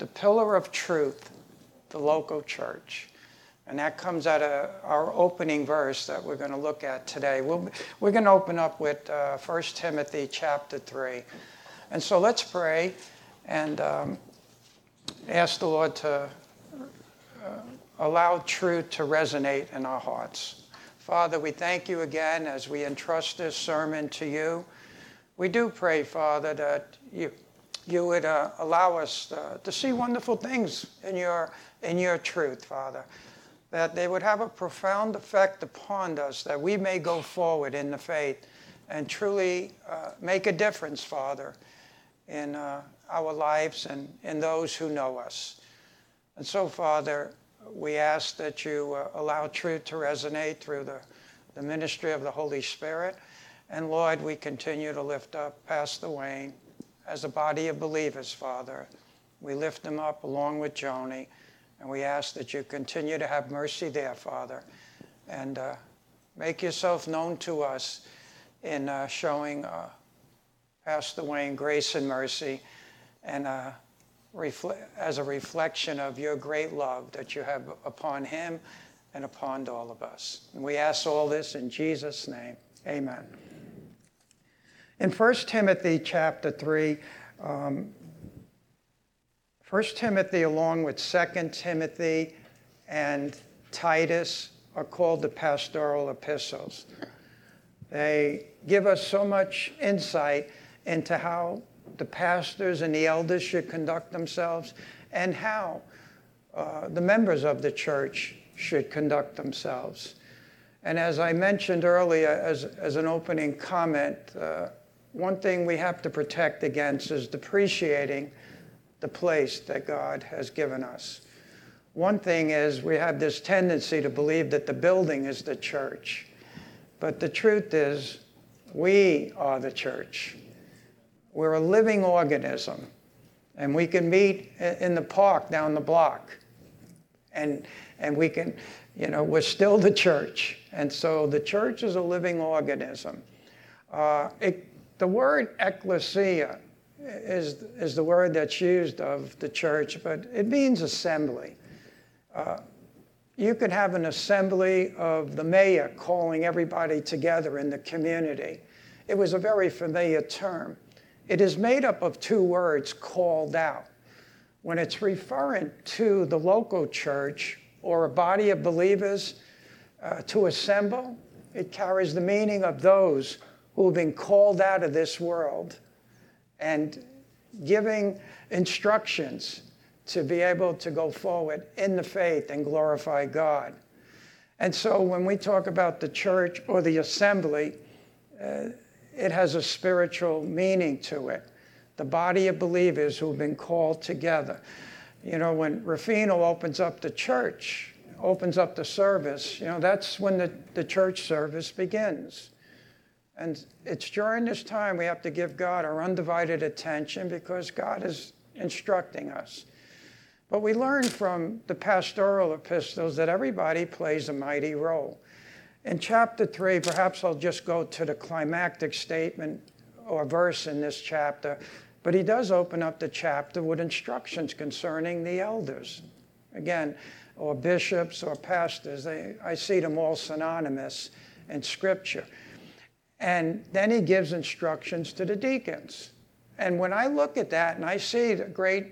the pillar of truth, the local church. And that comes out of our opening verse that we're going to look at today. We're going to open up with 1 Timothy chapter 3. And so let's pray and ask the Lord to allow truth to resonate in our hearts. Father, we thank you again as we entrust this sermon to you. We do pray, Father, that you would allow us to see wonderful things in your truth, Father, that they would have a profound effect upon us, that we may go forward in the faith and truly make a difference, Father, in our lives and in those who know us. And so, Father, we ask that you allow truth to resonate through the ministry of the Holy Spirit. And Lord, we continue to lift up Pastor Wayne as a body of believers, Father. We lift him up along with Joni, and we ask that you continue to have mercy there, Father, and make yourself known to us in showing Pastor Wayne grace and mercy, and as a reflection of your great love that you have upon him and upon all of us. And we ask all this in Jesus' name. Amen. In 1 Timothy chapter 3, 1 Timothy along with 2 Timothy and Titus are called the pastoral epistles. They give us so much insight into how the pastors and the elders should conduct themselves and how the members of the church should conduct themselves. And as I mentioned earlier as an opening comment, one thing we have to protect against is depreciating the place that God has given us. One thing is we have this tendency to believe that the building is the church. But the truth is we are the church. We're a living organism. And we can meet in the park down the block. And we can, we're still the church. And so the church is a living organism. The word ecclesia is the word that's used of the church, but it means assembly. You could have an assembly of the mayor calling everybody together in the community. It was a very familiar term. It is made up of two words, called out. When it's referring to the local church or a body of believers to assemble, it carries the meaning of those who have been called out of this world and giving instructions to be able to go forward in the faith and glorify God. And so when we talk about the church or the assembly, it has a spiritual meaning to it. The body of believers who've been called together. When Rufino opens up the church, opens up the service, that's when the church service begins. And it's during this time we have to give God our undivided attention because God is instructing us. But we learn from the pastoral epistles that everybody plays a mighty role. In chapter 3, perhaps I'll just go to the climactic statement or verse in this chapter, but he does open up the chapter with instructions concerning the elders. Again, or bishops or pastors, I see them all synonymous in Scripture. And then he gives instructions to the deacons. And when I look at that and I see the great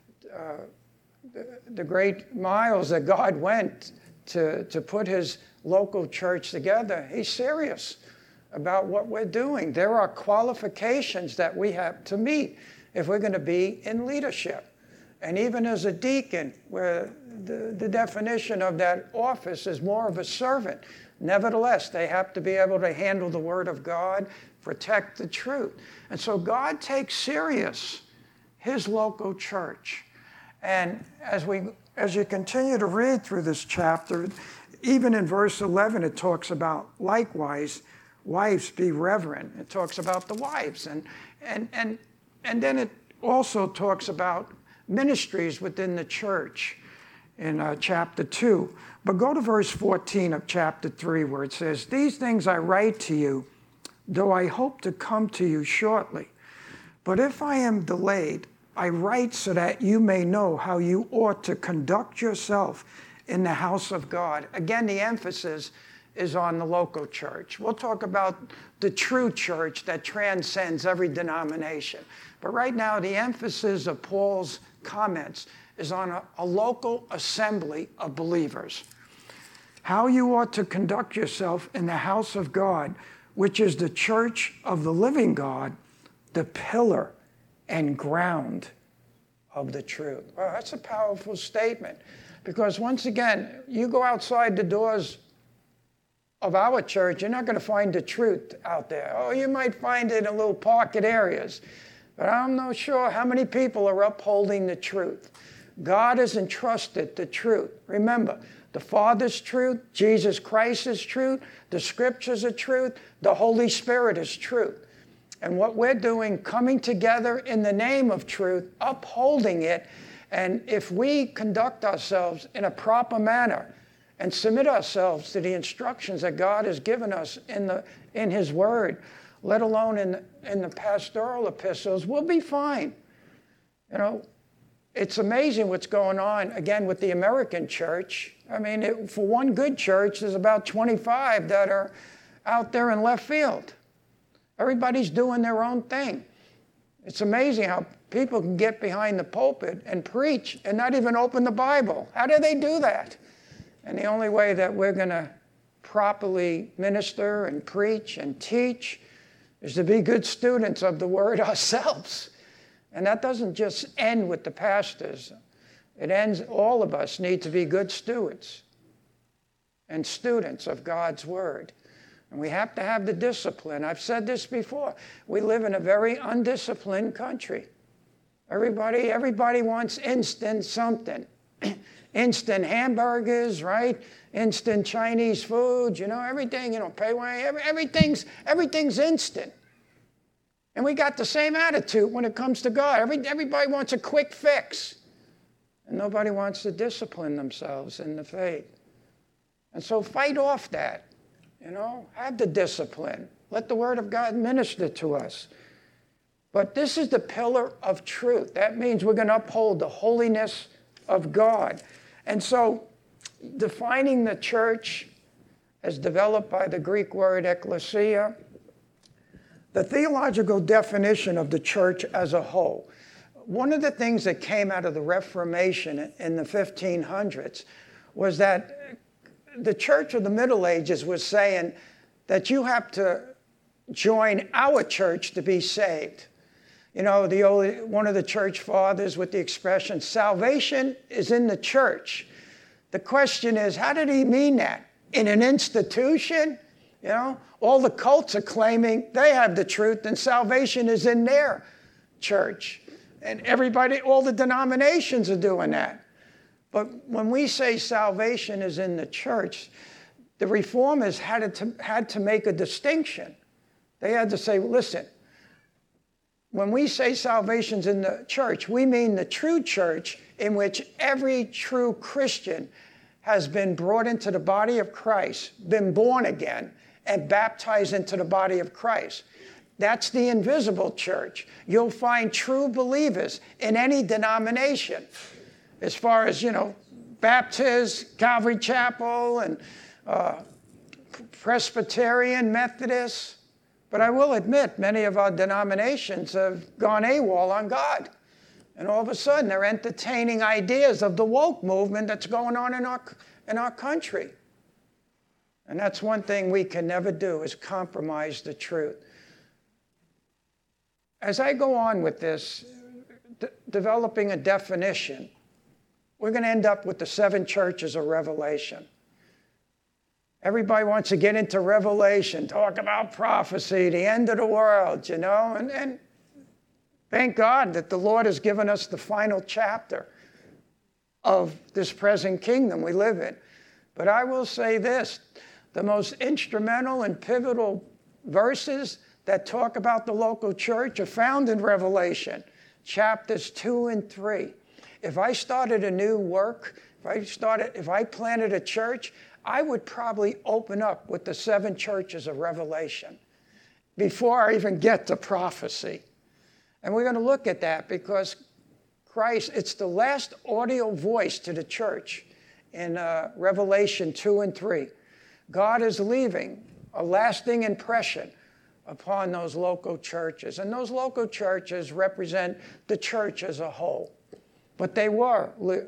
miles that God went to put his local church together, he's serious about what we're doing. There are qualifications that we have to meet if we're going to be in leadership. And even as a deacon, where the definition of that office is more of a servant, nevertheless, they have to be able to handle the Word of God, protect the truth. And so God takes serious his local church. And as you continue to read through this chapter, even in verse 11, it talks about, likewise, wives be reverent. It talks about the wives. And then it also talks about ministries within the church in chapter 2. But go to verse 14 of chapter 3 where it says, "These things I write to you, though I hope to come to you shortly. But if I am delayed, I write so that you may know how you ought to conduct yourself in the house of God. Again, the emphasis is on the local church. We'll talk about the true church that transcends every denomination. But right now, the emphasis of Paul's comments is on a local assembly of believers. How you ought to conduct yourself in the house of God, which is the church of the living God, the pillar and ground of the truth. Well, that's a powerful statement, because once again, you go outside the doors of our church, you're not going to find the truth out there. Oh, you might find it in little pocket areas, but I'm not sure how many people are upholding the truth. God has entrusted the truth. Remember, the Father's truth, Jesus Christ is truth, the Scriptures are truth, the Holy Spirit is truth. And what we're doing, coming together in the name of truth, upholding it, and if we conduct ourselves in a proper manner and submit ourselves to the instructions that God has given us in His Word, let alone in the pastoral epistles, we'll be fine. You know, it's amazing what's going on, again, with the American church. I mean, for one good church, there's about 25 that are out there in left field. Everybody's doing their own thing. It's amazing how people can get behind the pulpit and preach and not even open the Bible. How do they do that? And the only way that we're going to properly minister and preach and teach is to be good students of the Word ourselves. And that doesn't just end with the pastors. It ends, all of us need to be good stewards and students of God's Word. And we have to have the discipline. I've said this before. We live in a very undisciplined country. Everybody wants instant something. Instant hamburgers, right? Instant Chinese food, everything, pay away, everything's instant. And we got the same attitude when it comes to God. Everybody wants a quick fix. And nobody wants to discipline themselves in the faith. And so fight off that, have the discipline. Let the Word of God minister to us. But this is the pillar of truth. That means we're going to uphold the holiness of God. And so defining the church as developed by the Greek word ekklesia, the theological definition of the church as a whole. One of the things that came out of the Reformation in the 1500s was that the church of the Middle Ages was saying that you have to join our church to be saved. One of the church fathers with the expression, salvation is in the church. The question is, how did he mean that? In an institution? All the cults are claiming they have the truth and salvation is in their church. And all the denominations are doing that. But when we say salvation is in the church, the reformers had to make a distinction. They had to say, listen, when we say salvation's in the church, we mean the true church in which every true Christian has been brought into the body of Christ, been born again, and baptized into the body of Christ. That's the invisible church. You'll find true believers in any denomination. As far as, Baptist, Calvary Chapel, and Presbyterian, Methodist. But I will admit, many of our denominations have gone AWOL on God. And all of a sudden, they're entertaining ideas of the woke movement that's going on in our country. And that's one thing we can never do, is compromise the truth. As I go on with this, developing a definition, we're going to end up with the 7 churches of Revelation. Everybody wants to get into Revelation, talk about prophecy, the end of the world, and thank God that the Lord has given us the final chapter of this present kingdom we live in. But I will say this, the most instrumental and pivotal verses that talk about the local church are found in Revelation, chapters 2 and 3. If I started a new work, if I planted a church, I would probably open up with the 7 churches of Revelation before I even get to prophecy. And we're going to look at that because Christ, it's the last audio voice to the church in Revelation 2 and 3. God is leaving a lasting impression upon those local churches. And those local churches represent the church as a whole. But they were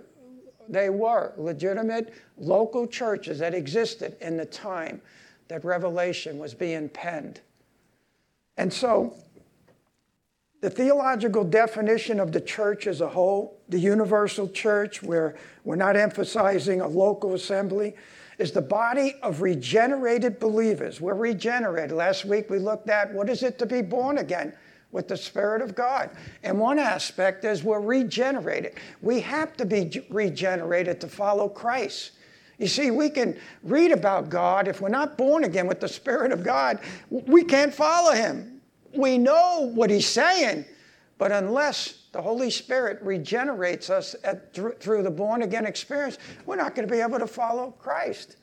legitimate local churches that existed in the time that Revelation was being penned. And so, the theological definition of the church as a whole, the universal church, where we're not emphasizing a local assembly, is the body of regenerated believers. We're regenerated. Last week we looked at what is it to be born again with the Spirit of God. And one aspect is we're regenerated. We have to be regenerated to follow Christ. You see, we can read about God. If we're not born again with the Spirit of God, we can't follow him. We know what he's saying, but unless the Holy Spirit regenerates us through the born-again experience, we're not going to be able to follow Christ.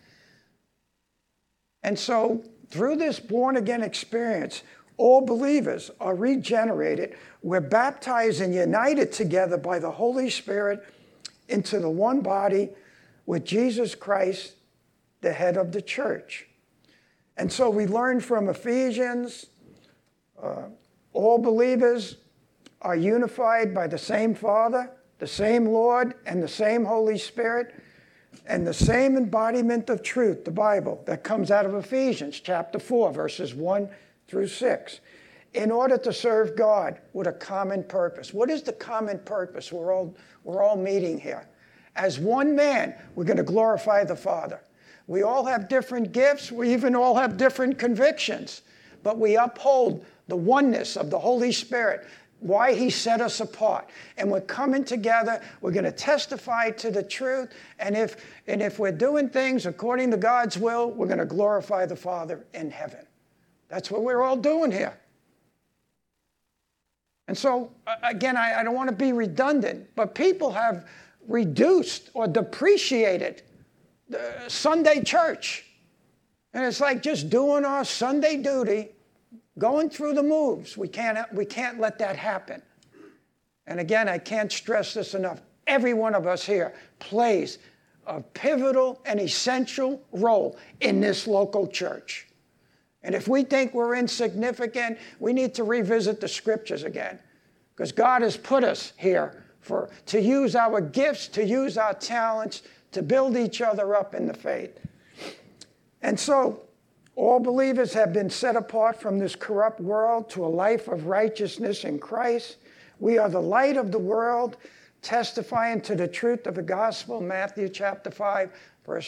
And so, through this born-again experience, all believers are regenerated. We're baptized and united together by the Holy Spirit into the one body with Jesus Christ, the head of the church. And so we learn from Ephesians, all believers are unified by the same Father, the same Lord, and the same Holy Spirit, and the same embodiment of truth, the Bible, that comes out of Ephesians chapter 4, verses 1 through 6, in order to serve God with a common purpose. What is the common purpose? We're all meeting here. As one man, we're going to glorify the Father. We all have different gifts. We even all have different convictions, but we uphold the oneness of the Holy Spirit, why he set us apart. And we're coming together, we're going to testify to the truth, and if we're doing things according to God's will, we're going to glorify the Father in heaven. That's what we're all doing here. And so, again, I don't want to be redundant, but people have reduced or depreciated the Sunday church. And it's like just doing our Sunday duty, going through the moves. We can't let that happen. And again, I can't stress this enough. Every one of us here plays a pivotal and essential role in this local church. And if we think we're insignificant, we need to revisit the scriptures again. Because God has put us here to use our gifts, to use our talents, to build each other up in the faith. And so, all believers have been set apart from this corrupt world to a life of righteousness in Christ. We are the light of the world, testifying to the truth of the gospel. Matthew chapter 5, verse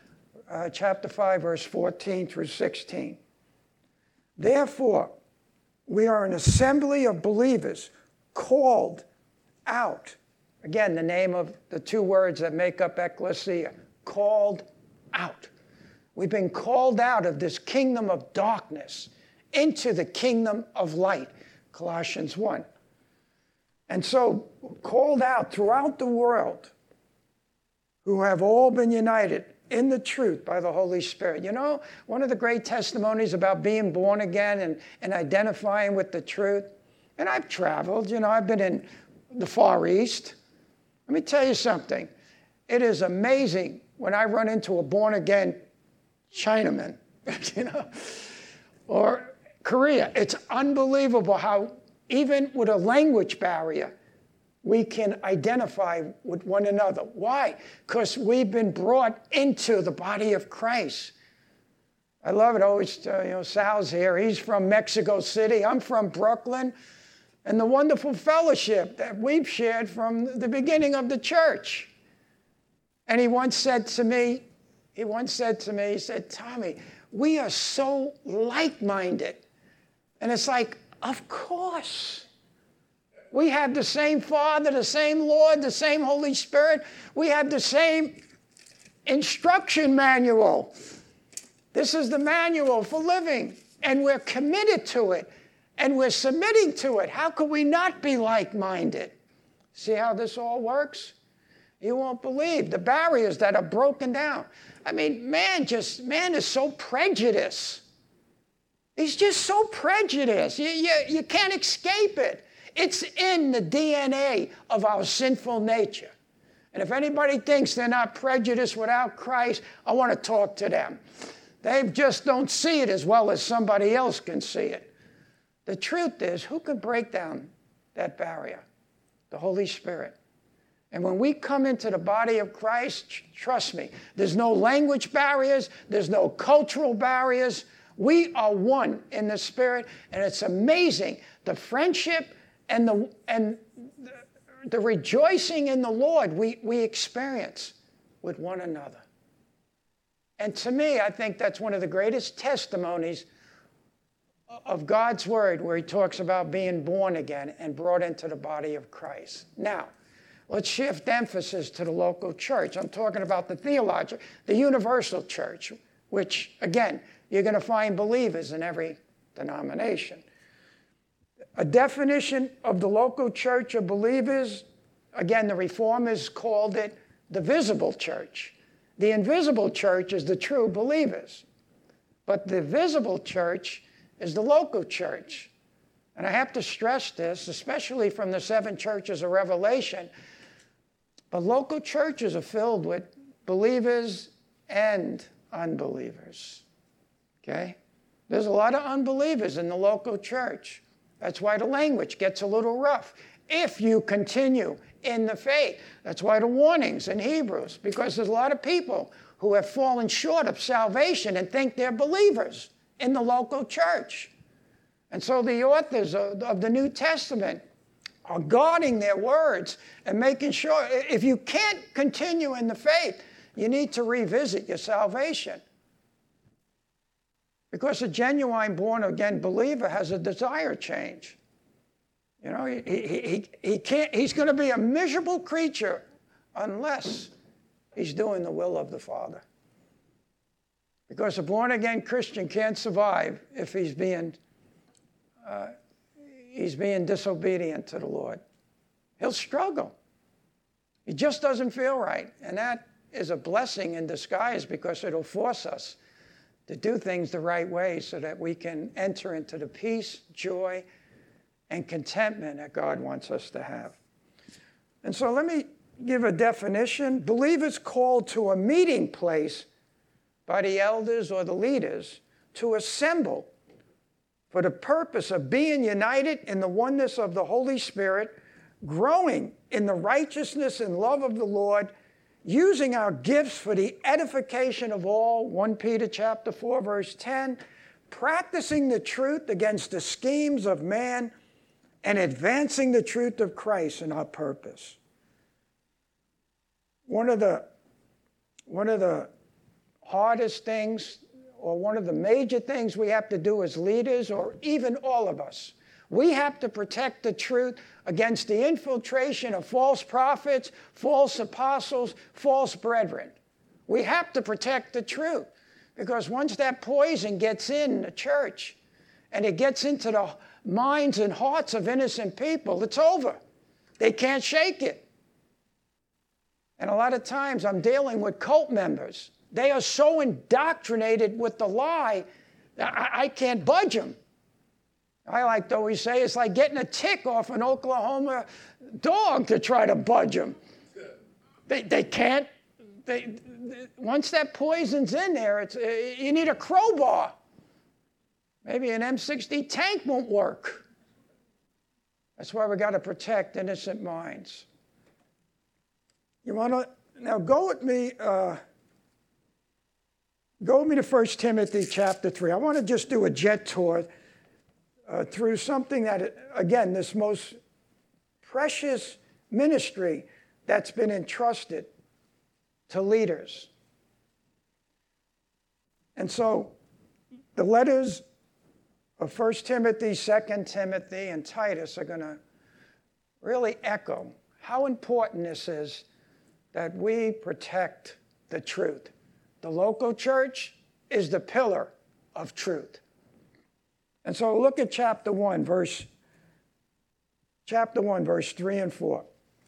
14 through 16. Therefore, we are an assembly of believers called out. Again, the name of the two words that make up ecclesia, called out. We've been called out of this kingdom of darkness into the kingdom of light, Colossians 1. And so, called out throughout the world, who have all been united in the truth by the Holy Spirit. You know, one of the great testimonies about being born again and identifying with the truth, and I've traveled, I've been in the Far East. Let me tell you something. It is amazing when I run into a born-again Chinaman, or Korea. It's unbelievable how, even with a language barrier, we can identify with one another. Why? Because we've been brought into the body of Christ. I love it. Always, Sal's here. He's from Mexico City. I'm from Brooklyn. And the wonderful fellowship that we've shared from the beginning of the church. And he once said to me, he said, Tommy, we are so like-minded. And it's like, of course. We have the same Father, the same Lord, the same Holy Spirit. We have the same instruction manual. This is the manual for living. And we're committed to it. And we're submitting to it. How could we not be like-minded? See how this all works? You won't believe the barriers that are broken down. I mean, man is so prejudiced. He's just so prejudiced. You can't escape it. It's in the DNA of our sinful nature. And if anybody thinks they're not prejudiced without Christ, I want to talk to them. They just don't see it as well as somebody else can see it. The truth is, who can break down that barrier? The Holy Spirit. And when we come into the body of Christ, trust me, there's no language barriers, there's no cultural barriers. We are one in the Spirit, and it's amazing the friendship and the rejoicing in the Lord we experience with one another. And to me, I think that's one of the greatest testimonies of God's Word, where he talks about being born again and brought into the body of Christ. Now, let's shift emphasis to the local church. I'm talking about the universal church, which, again, you're going to find believers in every denomination. A definition of the local church of believers, again, the Reformers called it the visible church. The invisible church is the true believers. But the visible church is the local church. And I have to stress this, especially from the 7 churches of Revelation. But local churches are filled with believers and unbelievers. Okay? There's a lot of unbelievers in the local church. That's why the language gets a little rough. If you continue in the faith. That's why the warnings in Hebrews, because there's a lot of people who have fallen short of salvation and think they're believers in the local church. And so the authors of the New Testament are guarding their words and making sure, if you can't continue in the faith, you need to revisit your salvation. Because a genuine born-again believer has a desire change. You know, he can't, he's going to be a miserable creature unless he's doing the will of the Father. Because a born-again Christian can't survive if he's being disobedient to the Lord. He'll struggle. He just doesn't feel right. And that is a blessing in disguise, because it'll force us to do things the right way so that we can enter into the peace, joy, and contentment that God wants us to have. And so let me give a definition. Believers called to a meeting place by the elders or the leaders to assemble for the purpose of being united in the oneness of the Holy Spirit, growing in the righteousness and love of the Lord, using our gifts for the edification of all, 1 Peter chapter 4, verse 10, practicing the truth against the schemes of man, and advancing the truth of Christ in our purpose. One of the hardest things, or one of the major things we have to do as leaders, or even all of us, we have to protect the truth against the infiltration of false prophets, false apostles, false brethren. We have to protect the truth, because once that poison gets in the church and it gets into the minds and hearts of innocent people, it's over. They can't shake it. And a lot of times I'm dealing with cult members. They are so indoctrinated with the lie that I can't budge them. I like to always say it's like getting a tick off an Oklahoma dog to try to budge them. They can't. Once that poison's in there, you need a crowbar. Maybe an M60 tank won't work. That's why we got to protect innocent minds. You want to now go with me to 1 Timothy chapter 3. I want to just do a jet tour through something that, again, this most precious ministry that's been entrusted to leaders. And so the letters of 1 Timothy, 2 Timothy, and Titus are going to really echo how important this is that we protect the truth. The local church is the pillar of truth. And so look at chapter 1, verse 3 and 4.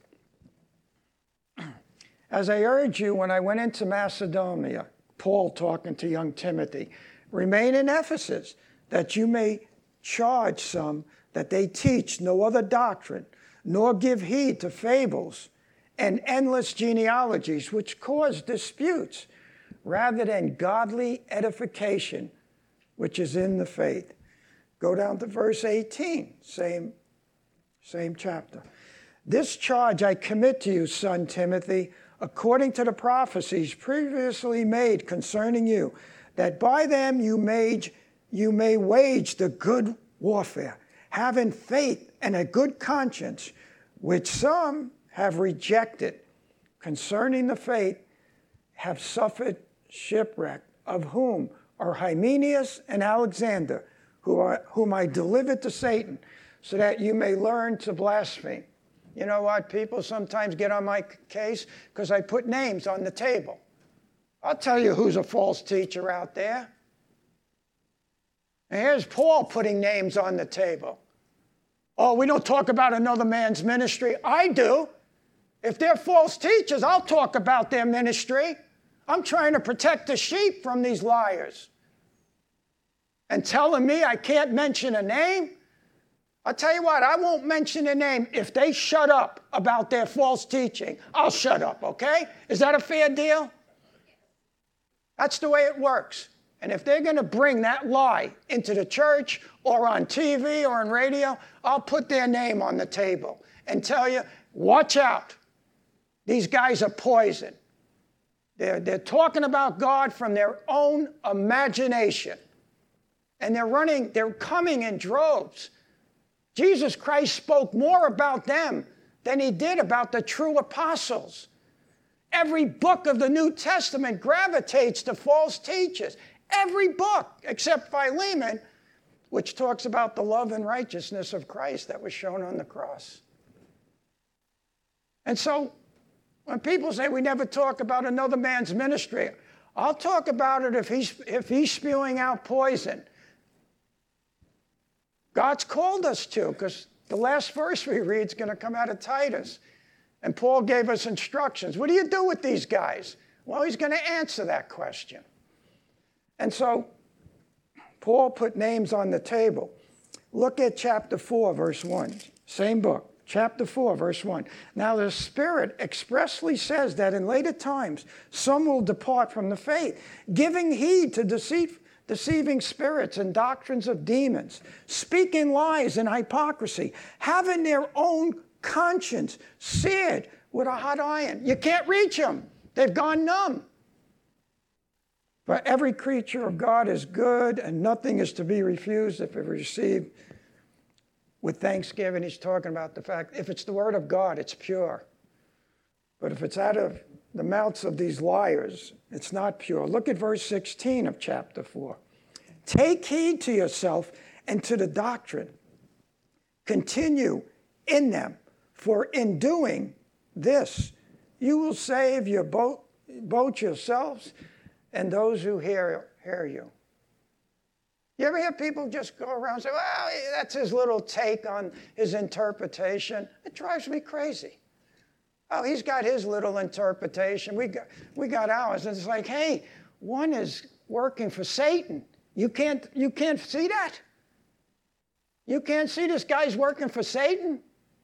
As I urged you when I went into Macedonia, Paul talking to young Timothy, remain in Ephesus, that you may charge some that they teach no other doctrine, nor give heed to fables and endless genealogies, which cause disputes, rather than godly edification, which is in the faith. Go down to verse 18, same chapter. This charge I commit to you, son Timothy, according to the prophecies previously made concerning you, that by them you may wage the good warfare, having faith and a good conscience, which some have rejected. Concerning the faith, have suffered shipwreck, of whom are Hymenaeus and Alexander, whom I delivered to Satan, so that you may learn to blaspheme. You know what? People sometimes get on my case because I put names on the table. I'll tell you who's a false teacher out there. And here's Paul putting names on the table. Oh, we don't talk about another man's ministry. I do. If they're false teachers, I'll talk about their ministry. I'm trying to protect the sheep from these liars. And telling me I can't mention a name? I'll tell you what, I won't mention a name. If they shut up about their false teaching, I'll shut up, okay? Is that a fair deal? That's the way it works. And if they're going to bring that lie into the church or on TV or on radio, I'll put their name on the table and tell you, watch out. These guys are poison. They're talking about God from their own imagination. And they're coming in droves. Jesus Christ spoke more about them than he did about the true apostles. Every book of the New Testament gravitates to false teachers. Every book, except Philemon, which talks about the love and righteousness of Christ that was shown on the cross. And so, when people say we never talk about another man's ministry, I'll talk about it if he's spewing out poison. God's called us to, because the last verse we read is going to come out of Titus. And Paul gave us instructions. What do you do with these guys? Well, he's going to answer that question. And so Paul put names on the table. Look at chapter 4, verse 1. Same book, chapter 4, verse 1. Now the Spirit expressly says that in later times some will depart from the faith, giving heed to deceiving spirits and doctrines of demons, speaking lies and hypocrisy, having their own conscience seared with a hot iron. You can't reach them. They've gone numb. For every creature of God is good, and nothing is to be refused if it is received with thanksgiving. He's talking about the fact, if it's the word of God, it's pure. But if it's out of the mouths of these liars, it's not pure. Look at verse 16 of chapter 4. Take heed to yourself and to the doctrine. Continue in them, for in doing this, you will save your both yourselves and those who hear you. You ever hear people just go around and say, well, that's his little take on his interpretation? It drives me crazy. Oh, he's got his little interpretation. We got ours. And it's like, hey, one is working for Satan. You can't see that? You can't see this guy's working for Satan?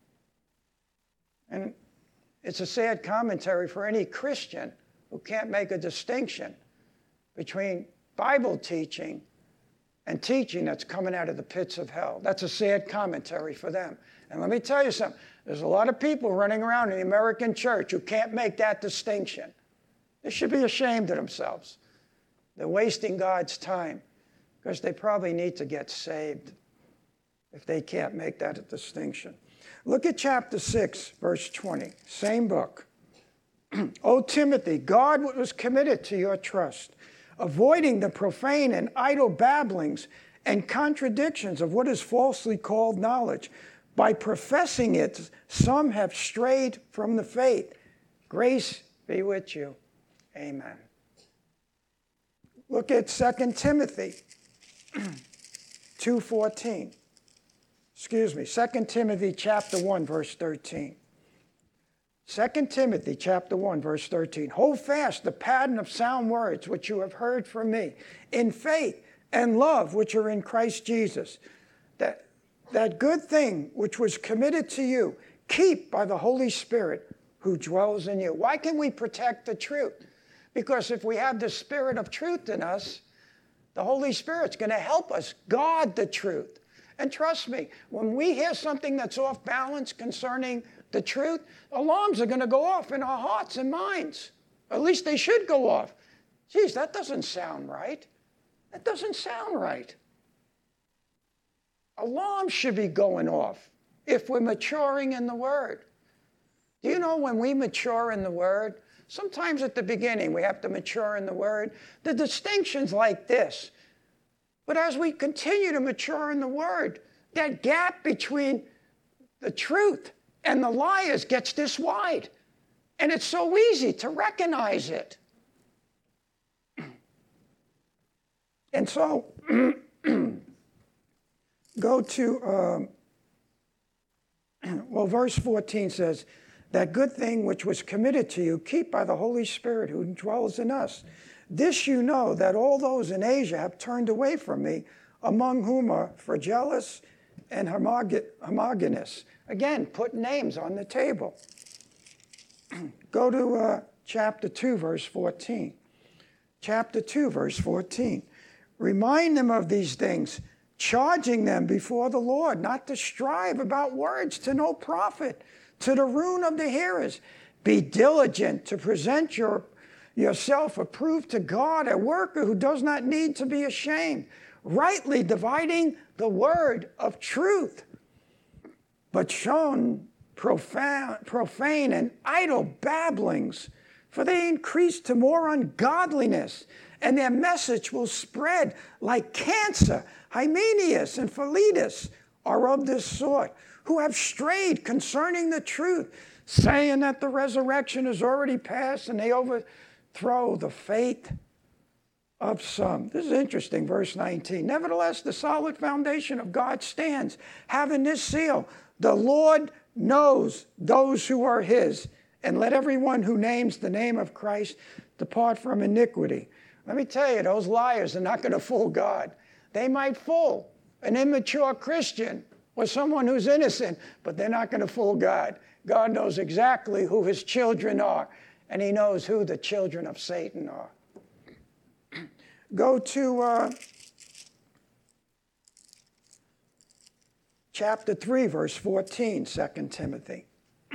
And it's a sad commentary for any Christian who can't make a distinction between Bible teaching and teaching that's coming out of the pits of hell. That's a sad commentary for them. And let me tell you something. There's a lot of people running around in the American church who can't make that distinction. They should be ashamed of themselves. They're wasting God's time because they probably need to get saved if they can't make that distinction. Look at chapter 6, verse 20. Same book. O Timothy, God was committed to your trust, avoiding the profane and idle babblings and contradictions of what is falsely called knowledge. By professing it, some have strayed from the faith. Grace be with you. Amen. Look at 2 Timothy 2:14. 2 Timothy chapter 1, verse 13. 2 Timothy chapter 1, verse 13. Hold fast the pattern of sound words which you have heard from me, in faith and love which are in Christ Jesus. That that good thing which was committed to you, keep by the Holy Spirit who dwells in you. Why can we protect the truth? Because if we have the Spirit of truth in us, the Holy Spirit's going to help us guard the truth. And trust me, when we hear something that's off balance concerning the truth, alarms are going to go off in our hearts and minds. At least they should go off. Geez, that doesn't sound right. That doesn't sound right. Alarms should be going off if we're maturing in the Word. Do you know when we mature in the Word, sometimes at the beginning we have to mature in the Word, the distinction's like this. But as we continue to mature in the Word, that gap between the truth and the liars gets this wide. And it's so easy to recognize it. And so, go to, verse 14 says, that good thing which was committed to you, keep by the Holy Spirit who dwells in us. This you know, that all those in Asia have turned away from me, among whom are Phygellus and Hermogenes. Again, put names on the table. Go to chapter 2, verse 14. Chapter 2, verse 14. Remind them of these things, charging them before the Lord not to strive about words to no profit, to the ruin of the hearers. Be diligent to present yourself approved to God, a worker who does not need to be ashamed, rightly dividing the word of truth, but shun profane and idle babblings, for they increase to more ungodliness, and their message will spread like cancer. Hymenaeus and Philetus are of this sort, who have strayed concerning the truth, saying that the resurrection is already past, and they overthrow the faith of some. This is interesting, verse 19. Nevertheless, the solid foundation of God stands, having this seal: the Lord knows those who are his, and let everyone who names the name of Christ depart from iniquity. Let me tell you, those liars are not going to fool God. They might fool an immature Christian or someone who's innocent, but they're not going to fool God. God knows exactly who his children are, and he knows who the children of Satan are. Go to chapter 3, verse 14, 2 Timothy.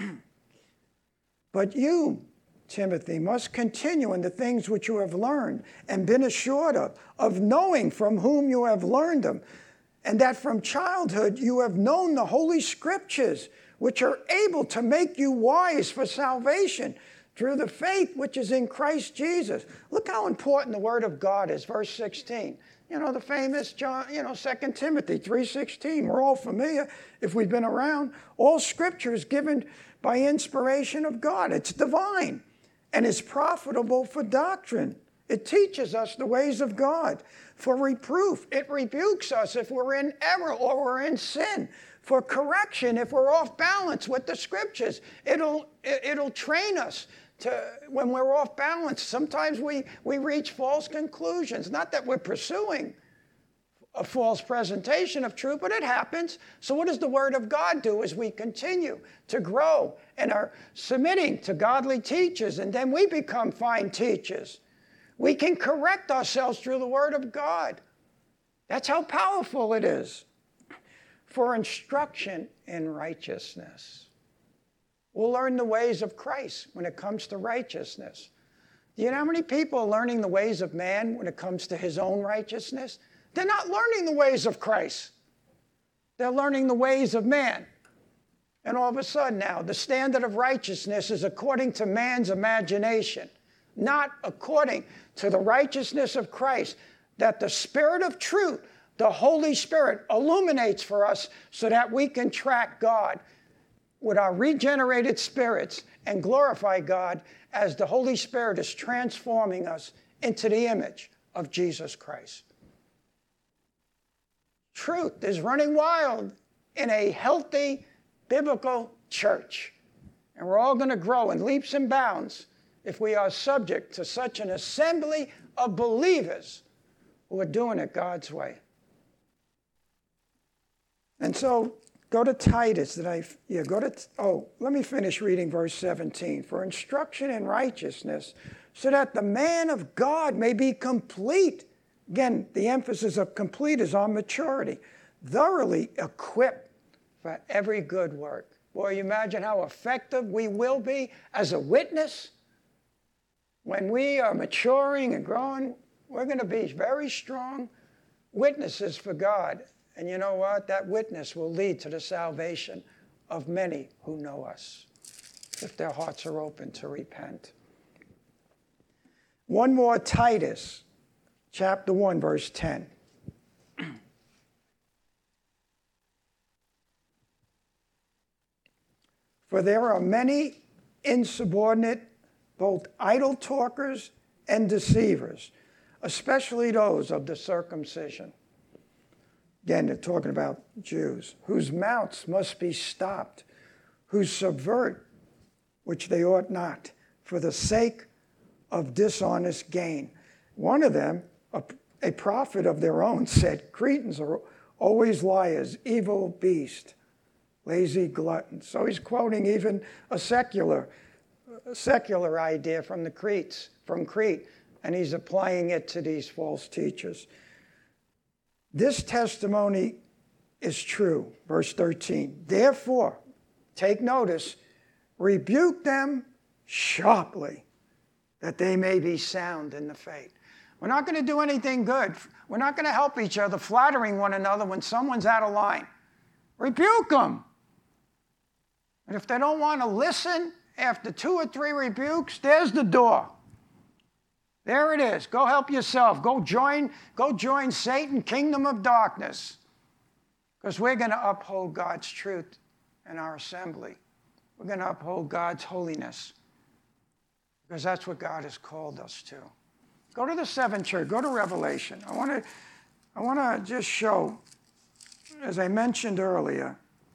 But you, Timothy, must continue in the things which you have learned and been assured of knowing from whom you have learned them, and that from childhood you have known the Holy Scriptures, which are able to make you wise for salvation through the faith which is in Christ Jesus. Look how important the Word of God is, verse 16. You know, the famous 2 Timothy 3:16. We're all familiar if we've been around. All Scripture is given by inspiration of God. It's divine and is profitable for doctrine. It teaches us the ways of God. For reproof, it rebukes us if we're in error or we're in sin. For correction, if we're off balance with the Scriptures, it'll train us to, when we're off balance. Sometimes we reach false conclusions. Not that we're pursuing a false presentation of truth, but it happens. So what does the Word of God do as we continue to grow and are submitting to godly teachers, and then we become fine teachers? We can correct ourselves through the Word of God. That's how powerful it is. For instruction in righteousness. We'll learn the ways of Christ when it comes to righteousness. Do you know how many people are learning the ways of man when it comes to his own righteousness? They're not learning the ways of Christ. They're learning the ways of man. And all of a sudden now, the standard of righteousness is according to man's imagination, not according to the righteousness of Christ, that the Spirit of truth, the Holy Spirit, illuminates for us so that we can track God with our regenerated spirits and glorify God as the Holy Spirit is transforming us into the image of Jesus Christ. Truth is running wild in a healthy biblical church. And we're all going to grow in leaps and bounds if we are subject to such an assembly of believers who are doing it God's way. And so go to Titus. Let me finish reading verse 17. For instruction in righteousness, so that the man of God may be complete. Again, the emphasis of complete is on maturity. Thoroughly equipped for every good work. Boy, you imagine how effective we will be as a witness. When we are maturing and growing, we're going to be very strong witnesses for God. And you know what? That witness will lead to the salvation of many who know us, if their hearts are open to repent. One more, Titus, chapter 1, verse 10. For there are many insubordinate, both idle talkers and deceivers, especially those of the circumcision. Again, they're talking about Jews, whose mouths must be stopped, who subvert, which they ought not, for the sake of dishonest gain. One of them, a prophet of their own, said, Cretans are always liars, evil beasts, lazy gluttons. So he's quoting even a secular idea from Crete, and he's applying it to these false teachers. This testimony is true. Verse 13. Therefore, take notice, rebuke them sharply, that they may be sound in the faith. We're not going to do anything good. We're not going to help each other, flattering one another when someone's out of line. Rebuke them. And if they don't want to listen, after 2 or 3 rebukes, there's the door. There it is. Go help yourself. Go join Satan, kingdom of darkness. Because we're going to uphold God's truth in our assembly. We're going to uphold God's holiness. Because that's what God has called us to. Go to the 7th church. Go to Revelation. I want to just show, as I mentioned earlier,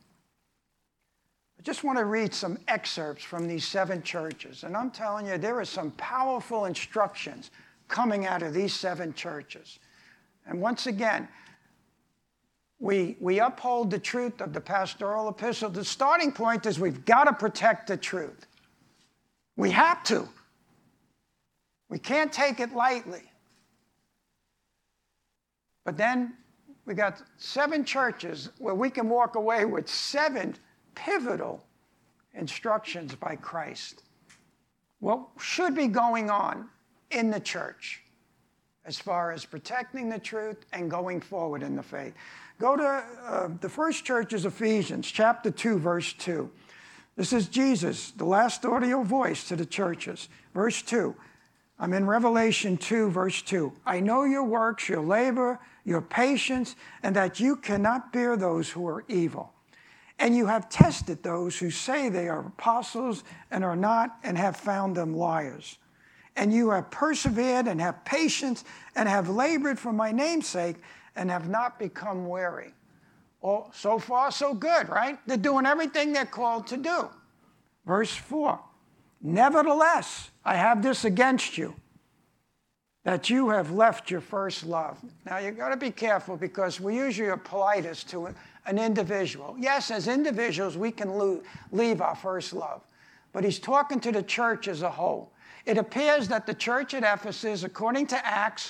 I just want to read some excerpts from these 7 churches. And I'm telling you, there are some powerful instructions coming out of these 7 churches. And once again, we uphold the truth of the pastoral epistle. The starting point is we've got to protect the truth. We have to. We can't take it lightly. But then we got 7 churches where we can walk away with 7 pivotal instructions by Christ. What should be going on in the church as far as protecting the truth and going forward in the faith? Go to the first church is Ephesians chapter 2, verse 2. This is Jesus, the last audio voice to the churches. Verse 2. I'm in Revelation 2, verse 2. I know your works, your labor, your patience, and that you cannot bear those who are evil. And you have tested those who say they are apostles and are not, and have found them liars. And you have persevered and have patience and have labored for my name's sake and have not become weary. Oh, so far, so good, right? They're doing everything they're called to do. Verse 4. Nevertheless, I have this against you, that you have left your first love. Now, you've got to be careful because we usually apply this to an individual. Yes, as individuals, we can leave our first love. But he's talking to the church as a whole. It appears that the church at Ephesus, according to Acts,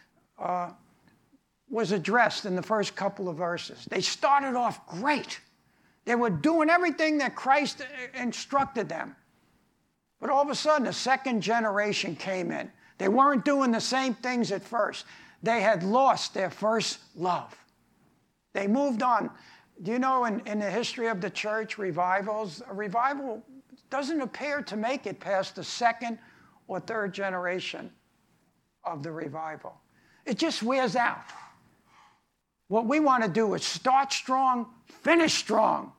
was addressed in the first couple of verses. They started off great. They were doing everything that Christ instructed them. But all of a sudden, a second generation came in. They weren't doing the same things at first. They had lost their first love. They moved on. Do you know in the history of the church, revivals, a revival doesn't appear to make it past the 2nd or 3rd generation of the revival. It just wears out. What we want to do is start strong, finish strong.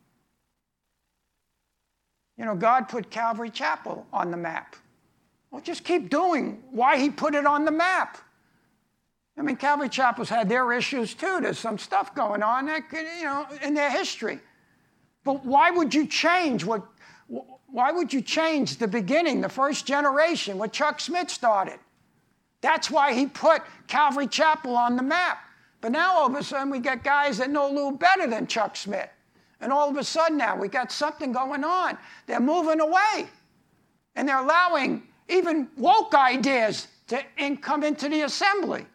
You know, God put Calvary Chapel on the map. Well, just keep doing why he put it on the map. I mean, Calvary Chapel's had their issues too. There's some stuff going on that could, in their history. But why would you change why would you change the beginning, the first generation, what Chuck Smith started? That's why he put Calvary Chapel on the map. But now all of a sudden we got guys that know a little better than Chuck Smith. And all of a sudden now we got something going on. They're moving away. And they're allowing even woke ideas to come into the assembly.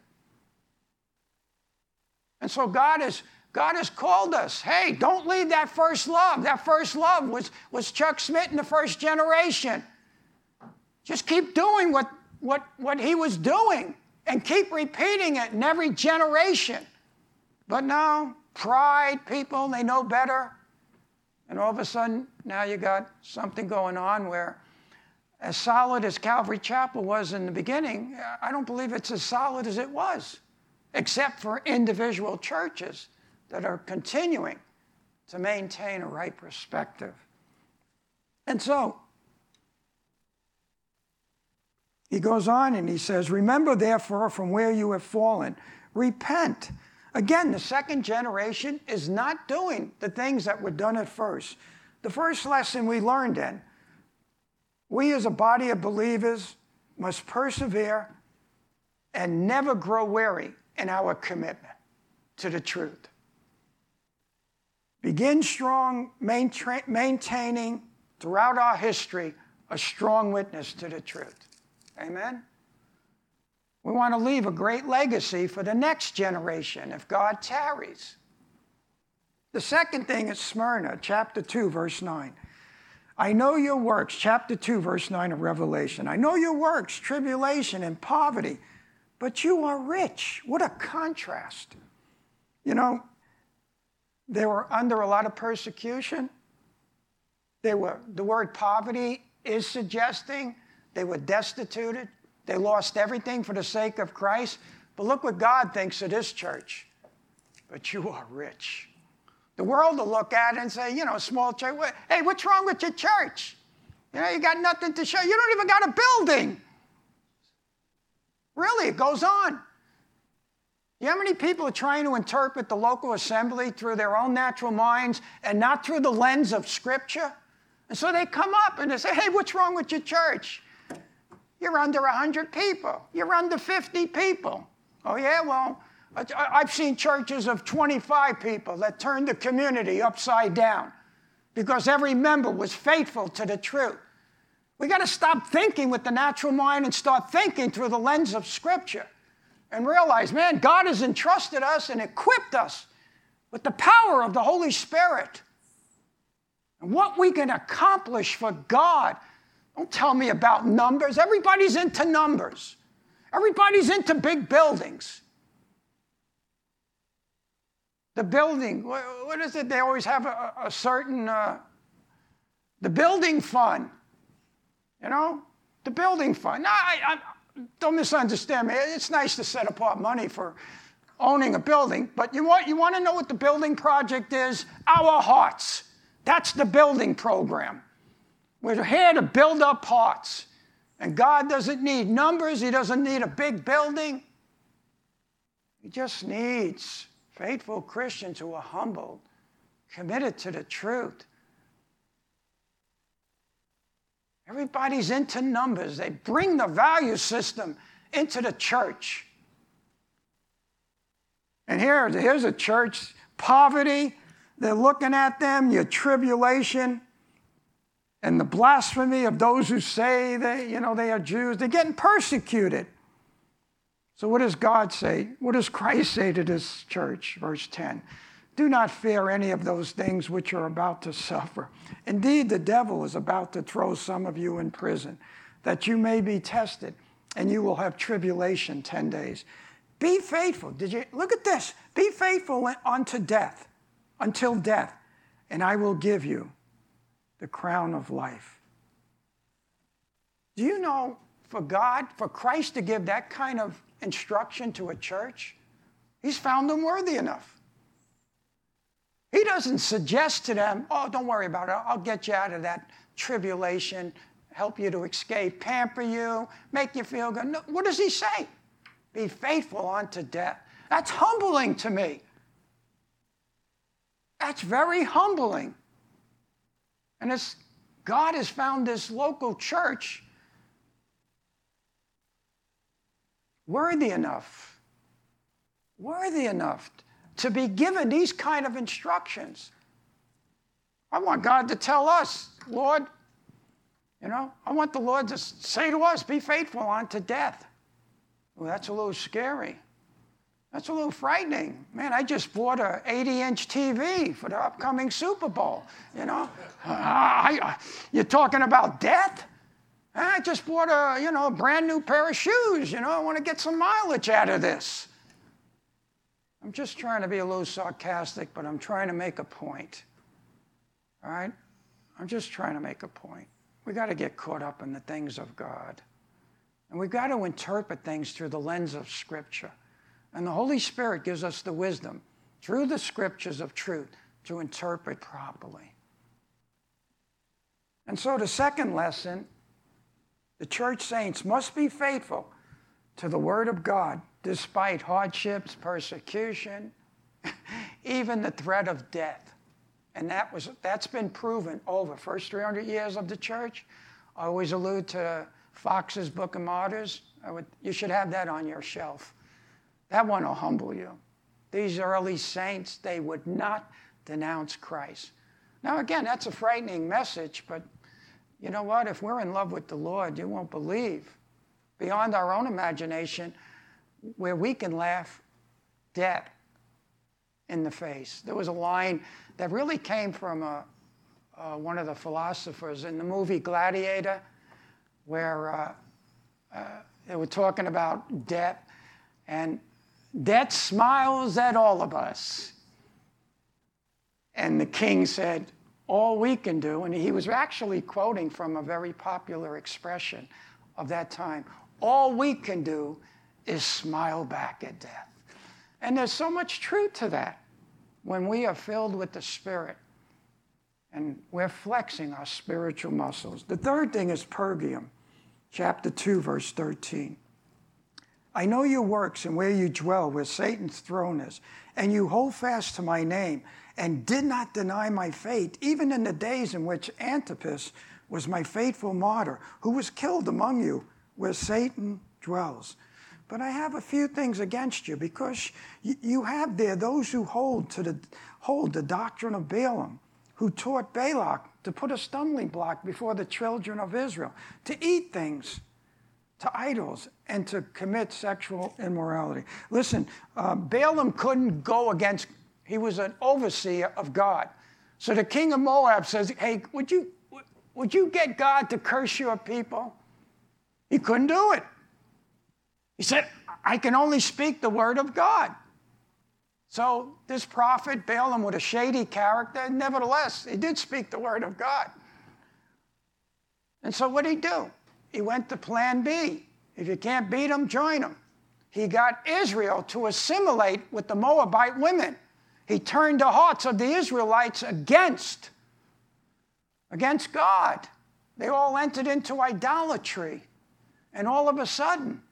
And so God has called us. Hey, don't leave that first love. That first love was Chuck Smith in the first generation. Just keep doing what he was doing and keep repeating it in every generation. But now, pride, people, they know better. And all of a sudden, now you got something going on where, as solid as Calvary Chapel was in the beginning, I don't believe it's as solid as it was, except for individual churches that are continuing to maintain a right perspective. And so, he goes on and he says, remember therefore from where you have fallen, repent. Again, the second generation is not doing the things that were done at first. The first lesson we learned then, we as a body of believers must persevere and never grow weary in our commitment to the truth. Begin strong, maintaining throughout our history a strong witness to the truth. Amen? We want to leave a great legacy for the next generation if God tarries. The second thing is Smyrna, chapter 2, verse 9. I know your works, chapter 2, verse 9 of Revelation. I know your works, tribulation and poverty, but you are rich. What a contrast. You know, they were under a lot of persecution. The word poverty is suggesting they were destituted. They lost everything for the sake of Christ. But look what God thinks of this church. But you are rich. The world will look at it and say, you know, small church, hey, what's wrong with your church? You know, you got nothing to show. You don't even got a building. Really, it goes on. You know how many people are trying to interpret the local assembly through their own natural minds and not through the lens of Scripture? And so they come up and they say, hey, what's wrong with your church? You're under 100 people. You're under 50 people. Oh, yeah? Well, I've seen churches of 25 people that turned the community upside down because every member was faithful to the truth. We got to stop thinking with the natural mind and start thinking through the lens of Scripture and realize, man, God has entrusted us and equipped us with the power of the Holy Spirit. And what we can accomplish for God. Don't tell me about numbers. Everybody's into numbers. Everybody's into big buildings. The building, what is it? They always have a certain, the building fund. You know, the building fund. Now, I don't misunderstand me. It's nice to set apart money for owning a building, but you want to know what the building project is? Our hearts. That's the building program. We're here to build up hearts. And God doesn't need numbers. He doesn't need a big building. He just needs faithful Christians who are humbled, committed to the truth. Everybody's into numbers. They bring the value system into the church. And here's a church, poverty. They're looking at them, your tribulation, and the blasphemy of those who say they are Jews. They're getting persecuted. So what does God say? What does Christ say to this church? Verse 10. Do not fear any of those things which are about to suffer. Indeed, the devil is about to throw some of you in prison, that you may be tested, and you will have tribulation 10 days. Be faithful. Did you look at this? Be faithful unto death, until death, and I will give you the crown of life. Do you know, for Christ to give that kind of instruction to a church, he's found them worthy enough. He doesn't suggest to them, oh, don't worry about it. I'll get you out of that tribulation, help you to escape, pamper you, make you feel good. No, what does he say? Be faithful unto death. That's humbling to me. That's very humbling. And God has found this local church worthy enough worthy enough to be given these kind of instructions. I want God to tell us, Lord, I want the Lord to say to us, be faithful unto death. Well, that's a little scary. That's a little frightening. Man, I just bought an 80-inch TV for the upcoming Super Bowl, You're talking about death? I just bought a brand new pair of shoes, I want to get some mileage out of this. I'm just trying to be a little sarcastic, but I'm trying to make a point. All right? I'm just trying to make a point. We got to get caught up in the things of God. And we've got to interpret things through the lens of Scripture. And the Holy Spirit gives us the wisdom through the Scriptures of truth to interpret properly. And so the second lesson, the church saints must be faithful to the Word of God despite hardships, persecution, even the threat of death. And that's been proven over first 300 years of the church. I always allude to Fox's Book of Martyrs. You should have that on your shelf. That one will humble you. These early saints, they would not denounce Christ. Now again, that's a frightening message, but you know what? If we're in love with the Lord, you won't believe. Beyond our own imagination, where we can laugh death in the face. There was a line that really came from one of the philosophers in the movie Gladiator, where they were talking about death, and death smiles at all of us. And the king said, all we can do, and he was actually quoting from a very popular expression of that time, all we can do is smile back at death. And there's so much truth to that when we are filled with the Spirit and we're flexing our spiritual muscles. The third thing is Pergamum, chapter 2, verse 13. I know your works and where you dwell, where Satan's throne is, and you hold fast to my name and did not deny my faith, even in the days in which Antipas was my faithful martyr, who was killed among you where Satan dwells. But I have a few things against you, because you have there those who hold the doctrine of Balaam, who taught Balak to put a stumbling block before the children of Israel, to eat things, to idols, and to commit sexual immorality. Listen, Balaam couldn't go against, he was an overseer of God. So the king of Moab says, hey, would you get God to curse your people? He couldn't do it. He said, I can only speak the word of God. So this prophet, Balaam, with a shady character, nevertheless, he did speak the word of God. And so what did he do? He went to plan B. If you can't beat him, join him. He got Israel to assimilate with the Moabite women. He turned the hearts of the Israelites against God. They all entered into idolatry. And all of a sudden,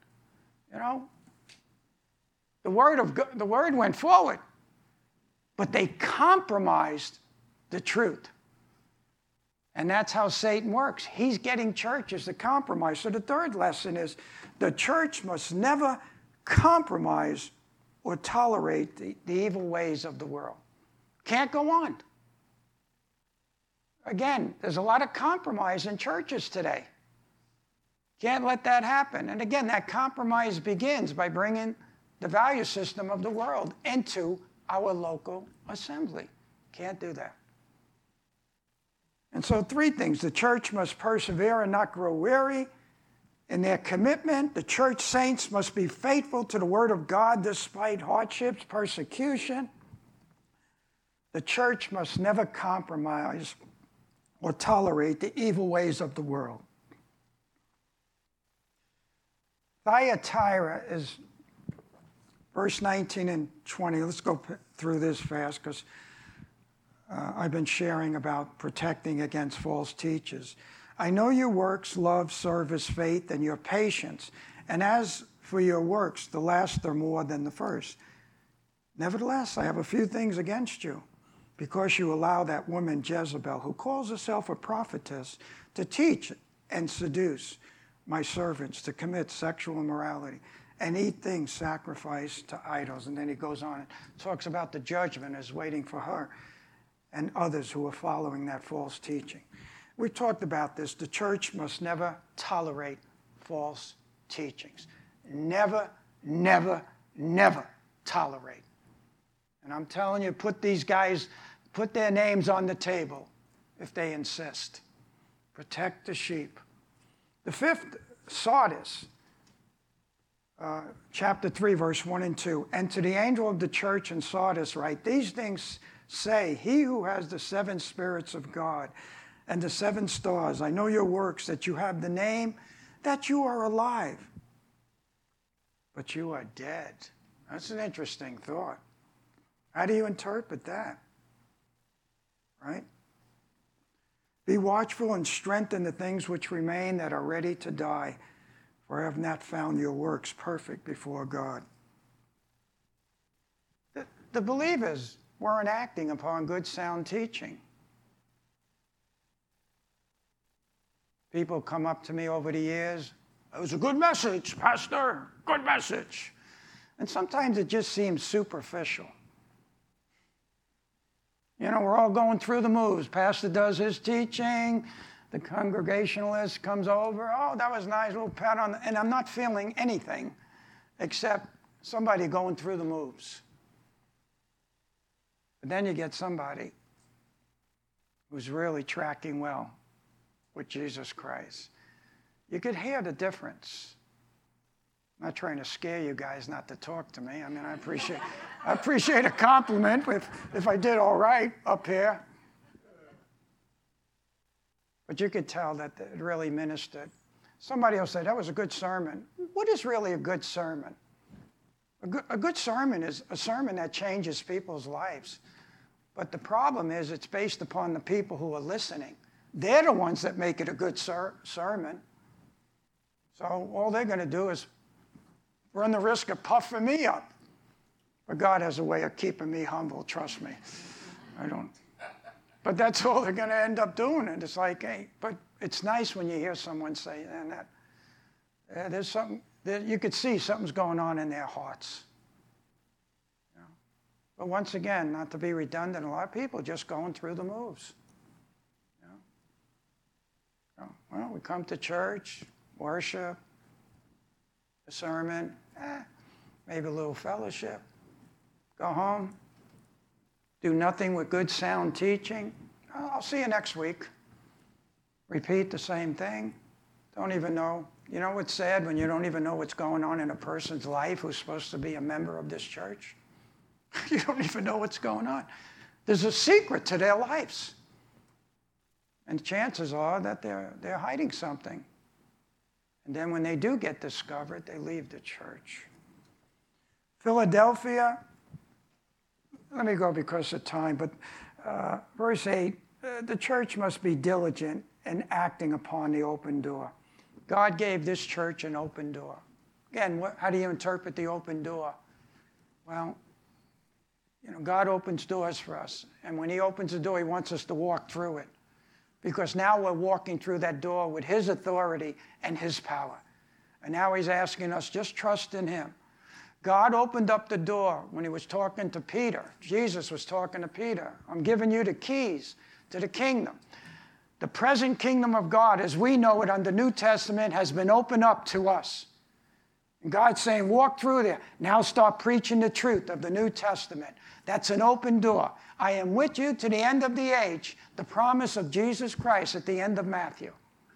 the word went forward, but they compromised the truth. And that's how Satan works. He's getting churches to compromise. So the third lesson is the church must never compromise or tolerate the evil ways of the world. Can't go on. Again, there's a lot of compromise in churches today. Can't let that happen. And again, that compromise begins by bringing the value system of the world into our local assembly. Can't do that. And so three things. The church must persevere and not grow weary in their commitment. The church saints must be faithful to the word of God despite hardships, persecution. The church must never compromise or tolerate the evil ways of the world. Thyatira is verse 19 and 20. Let's go through this fast, because I've been sharing about protecting against false teachers. I know your works, love, service, faith, and your patience. And as for your works, the last are more than the first. Nevertheless, I have a few things against you, because you allow that woman Jezebel, who calls herself a prophetess, to teach and seduce my servants to commit sexual immorality and eat things sacrificed to idols. And then he goes on and talks about the judgment is waiting for her and others who are following that false teaching. We talked about this. The church must never tolerate false teachings. Never, never, never tolerate. And I'm telling you, put these guys, put their names on the table if they insist. Protect the sheep. The fifth, Sardis, chapter 3, verse 1 and 2. And to the angel of the church in Sardis write, these things say, he who has the 7 spirits of God and the 7 stars, I know your works, that you have the name, that you are alive, but you are dead. That's an interesting thought. How do you interpret that? Right? Be watchful and strengthen the things which remain that are ready to die, for I have not found your works perfect before God. The believers weren't acting upon good, sound teaching. People come up to me over the years, it was a good message, Pastor, good message. And sometimes it just seems superficial. You know, we're all going through the moves. Pastor does his teaching. The congregationalist comes over. Oh, that was nice. Little pat on the... And I'm not feeling anything except somebody going through the moves. But then you get somebody who's really tracking well with Jesus Christ. You could hear the difference. I'm not trying to scare you guys not to talk to me. I mean, I appreciate a compliment if I did all right up here. But you could tell that it really ministered. Somebody will say, that was a good sermon. What is really a good sermon? A good sermon is a sermon that changes people's lives. But the problem is it's based upon the people who are listening. They're the ones that make it a good sermon. So all they're going to do is run the risk of puffing me up. But God has a way of keeping me humble, trust me. I don't. But that's all they're going to end up doing. And it's like, hey, but it's nice when you hear someone say that there's something, that you could see something's going on in their hearts. You know? But once again, not to be redundant, a lot of people just going through the moves. You know? Well, we come to church, worship, a sermon, maybe a little fellowship, go home, do nothing with good sound teaching. I'll see you next week. Repeat the same thing. Don't even know. You know what's sad when you don't even know what's going on in a person's life who's supposed to be a member of this church? You don't even know what's going on. There's a secret to their lives. And chances are that they're hiding something. And then when they do get discovered, they leave the church. Philadelphia, let me go because of time, but verse 8, the church must be diligent in acting upon the open door. God gave this church an open door. Again, how do you interpret the open door? Well, you know, God opens doors for us. And when he opens the door, he wants us to walk through it. Because now we're walking through that door with his authority and his power. And now he's asking us, just trust in him. God opened up the door when he was talking to Peter. Jesus was talking to Peter. I'm giving you the keys to the kingdom. The present kingdom of God, as we know it under New Testament, has been opened up to us. And God's saying, walk through there. Now start preaching the truth of the New Testament. That's an open door. I am with you to the end of the age, the promise of Jesus Christ at the end of Matthew.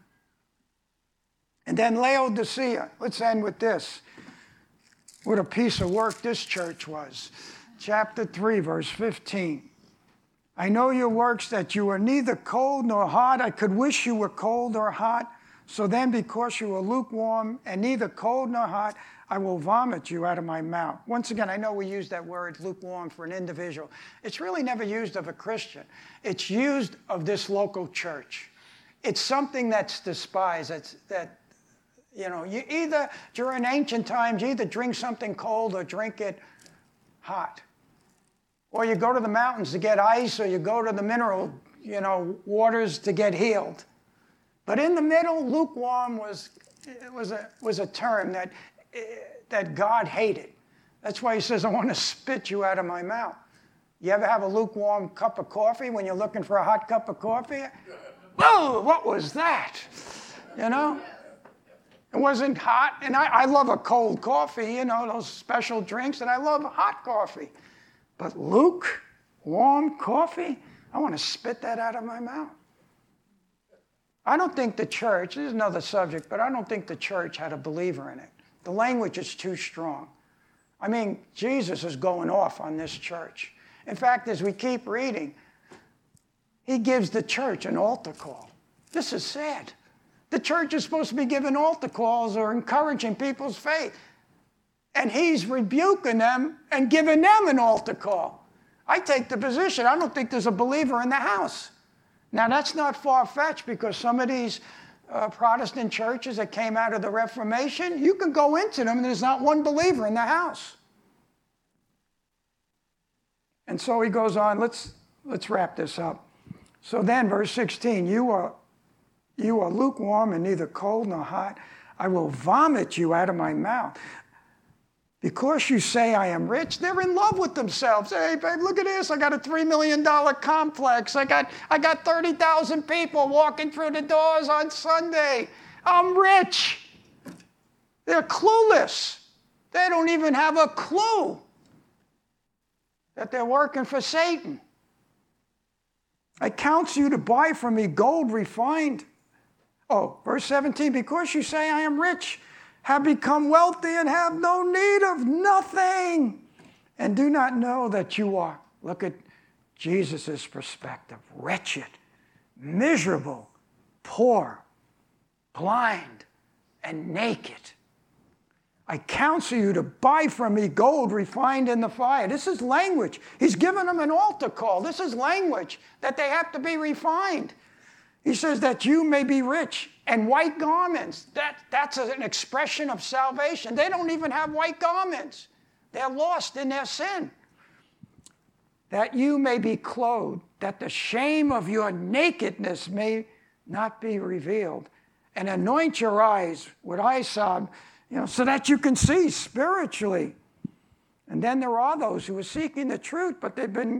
And then Laodicea. Let's end with this. What a piece of work this church was. Chapter 3, verse 15. I know your works, that you are neither cold nor hot. I could wish you were cold or hot. So then, because you are lukewarm and neither cold nor hot, I will vomit you out of my mouth. Once again, I know we use that word lukewarm for an individual. It's really never used of a Christian. It's used of this local church. It's something that's despised. You know, during ancient times, you either drink something cold or drink it hot. Or you go to the mountains to get ice, or you go to the mineral, waters to get healed. But in the middle, lukewarm was a term that that God hated. That's why he says, I want to spit you out of my mouth. You ever have a lukewarm cup of coffee when you're looking for a hot cup of coffee? Whoa, what was that? You know? It wasn't hot. And I love a cold coffee, you know, those special drinks, and I love hot coffee. But lukewarm coffee, I want to spit that out of my mouth. I don't think the church, this is another subject, but I don't think the church had a believer in it. The language is too strong. I mean, Jesus is going off on this church. In fact, as we keep reading, he gives the church an altar call. This is sad. The church is supposed to be giving altar calls or encouraging people's faith. And he's rebuking them and giving them an altar call. I take the position, I don't think there's a believer in the house. Now, that's not far-fetched because some of these Protestant churches that came out of the Reformation, you can go into them and there's not one believer in the house. And so he goes on, let's wrap this up. So then, verse 16, you are lukewarm and neither cold nor hot. I will vomit you out of my mouth. Because you say I am rich, they're in love with themselves. Hey, babe, look at this. I got a $3 million complex. I got 30,000 people walking through the doors on Sunday. I'm rich. They're clueless. They don't even have a clue that they're working for Satan. I counsel you to buy from me gold refined. Oh, verse 17, because you say I am rich, have become wealthy and have no need of nothing, and do not know that you are, look at Jesus' perspective, wretched, miserable, poor, blind, and naked. I counsel you to buy from me gold refined in the fire. This is language. He's given them an altar call. This is language that they have to be refined. He says that you may be rich, and white garments. That's an expression of salvation. They don't even have white garments. They're lost in their sin. That you may be clothed, that the shame of your nakedness may not be revealed. And anoint your eyes with eye salve, so that you can see spiritually. And then there are those who are seeking the truth, but they've been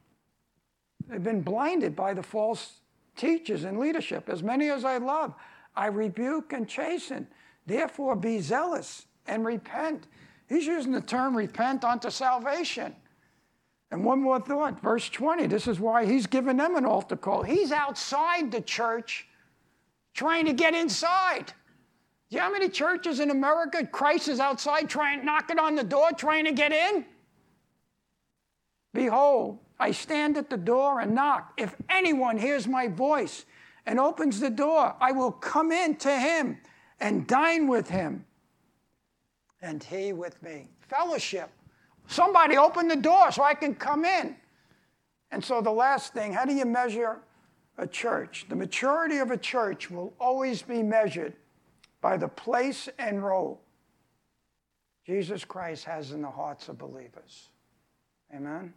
blinded by the false teachers and leadership. As many as I love, I rebuke and chasten. Therefore be zealous and repent. He's using the term repent unto salvation. And one more thought, verse 20, this is why he's given them an altar call. He's outside the church trying to get inside. Do you know how many churches in America, Christ is outside knocking on the door, trying to get in? Behold, I stand at the door and knock. If anyone hears my voice and opens the door, I will come in to him and dine with him, and he with me. Fellowship. Somebody open the door so I can come in. And so the last thing, how do you measure a church? The maturity of a church will always be measured by the place and role Jesus Christ has in the hearts of believers. Amen?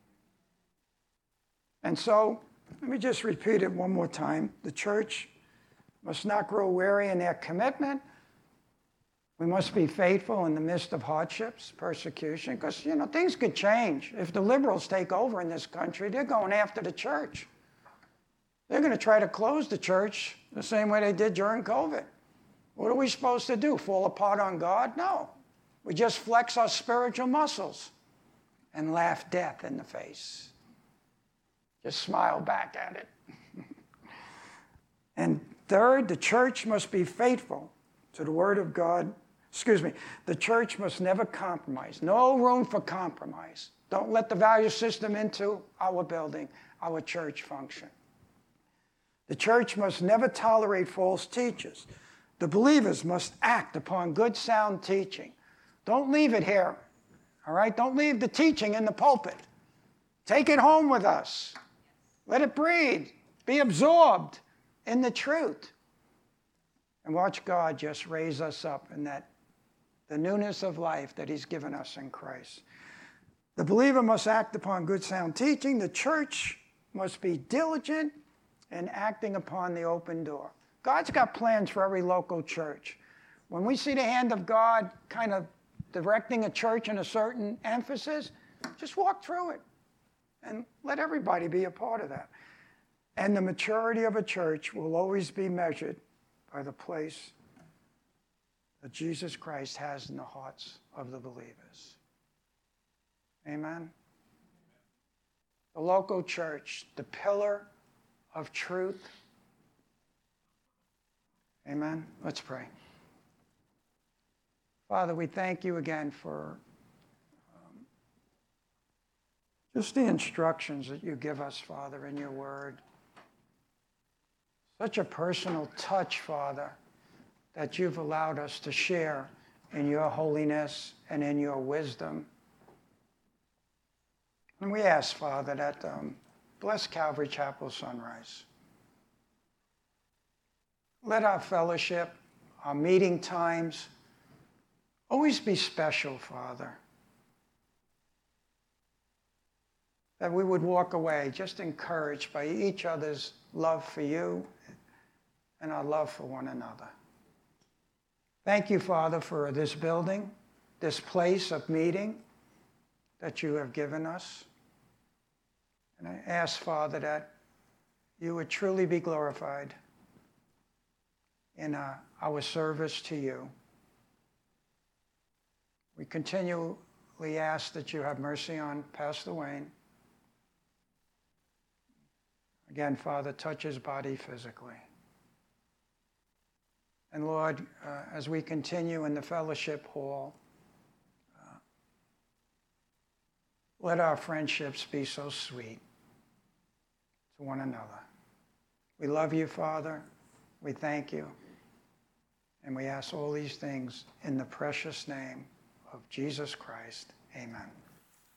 And so, let me just repeat it one more time. The church must not grow weary in their commitment. We must be faithful in the midst of hardships, persecution, because, things could change. If the liberals take over in this country, they're going after the church. They're going to try to close the church the same way they did during COVID. What are we supposed to do? Fall apart on God? No. We just flex our spiritual muscles and laugh death in the face. Just smile back at it. And third, the church must be faithful to the Word of God. The church must never compromise. No room for compromise. Don't let the value system into our building, our church function. The church must never tolerate false teachers. The believers must act upon good, sound teaching. Don't leave it here, all right? Don't leave the teaching in the pulpit. Take it home with us. Let it breathe. Be absorbed in the truth. And watch God just raise us up in the newness of life that he's given us in Christ. The believer must act upon good, sound teaching. The church must be diligent in acting upon the open door. God's got plans for every local church. When we see the hand of God kind of directing a church in a certain emphasis, just walk through it and let everybody be a part of that. And the maturity of a church will always be measured by the place that Jesus Christ has in the hearts of the believers. Amen. The local church, the pillar of truth. Amen. Let's pray. Father, we thank you again for just the instructions that you give us, Father, in your word. Such a personal touch, Father, that you've allowed us to share in your holiness and in your wisdom. And we ask, Father, that bless Calvary Chapel Sunrise. Let our fellowship, our meeting times, always be special, Father. That we would walk away just encouraged by each other's love for you and our love for one another. Thank you, Father, for this building, this place of meeting that you have given us. And I ask, Father, that you would truly be glorified in our service to you. We continually ask that you have mercy on Pastor Wayne. Again, Father, touch his body physically. And Lord, as we continue in the fellowship hall, let our friendships be so sweet to one another. We love you, Father. We thank you. And we ask all these things in the precious name of Jesus Christ. Amen.